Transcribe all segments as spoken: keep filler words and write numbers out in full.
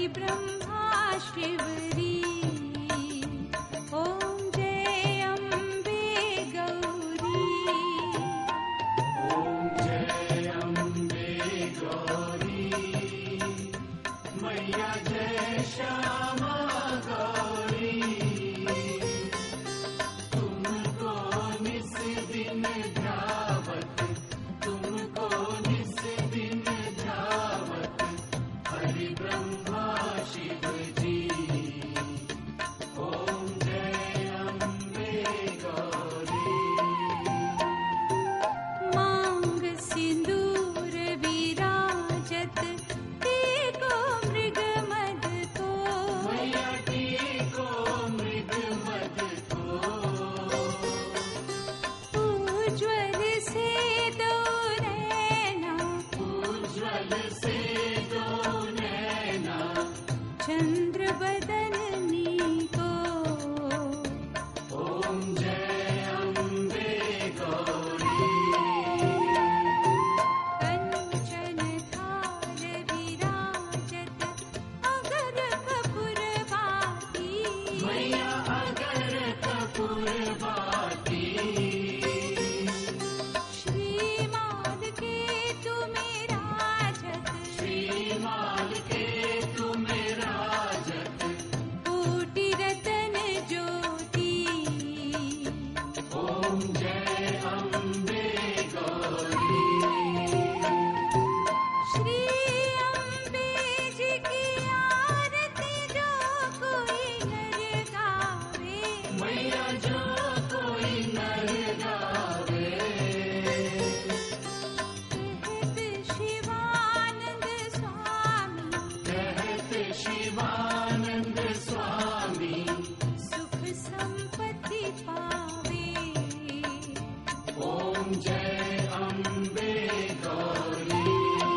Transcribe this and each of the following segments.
ब्रह्मा शिवरी। ओम जय अम्बे गौरी। ओम जय अम्बे गौरी। मैया जय श्यामा गौरी। तुमको निस दिन ध्यावत, तुमको निस दिन ध्यावत, हरि ब्रह्मा शिव जी। ओम जय अम्बे गौरी। मांग सिंदूर विराजत, टीको मृग मद को। मैया टीको मृग मद को। उज्ज्वल से दो नैना, उज्ज्वल से दो नैना, चंद्र बदननी को। ओम जय अम्बे गौरी। कंचन थाल विराजत, अगर कपूर बाती। मैया अगर कपूर बाती। श्रीमाल के तुम्हें राजत, श्रीमाल के तुम राजत, कोटि रतन ज्योति। ओम जय अम्बे गौरी। श्री अम्बे जी की आरती जो कोई नर गावे। मैया जो कोई नर गावे। कहत शिवानंद स्वामी, कहत शिवानंद स्वामी, सुख संपत्ति पावे। ओम जय अम्बे गौरी।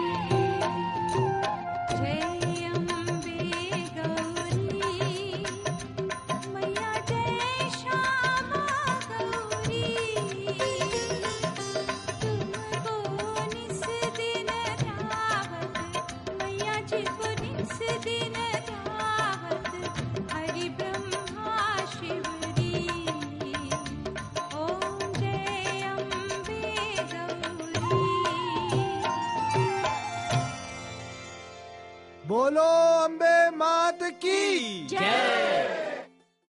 जय अम्बे गौरी। मैया जय श्यामा गौरी। तुमको निस दिन ध्यावत, मैया जी को निस दिन ध्यावत, हरि ब्रह्मा शिवरी। ओम जय अम्बे गौरी। बोलो अम्बे मात की जय।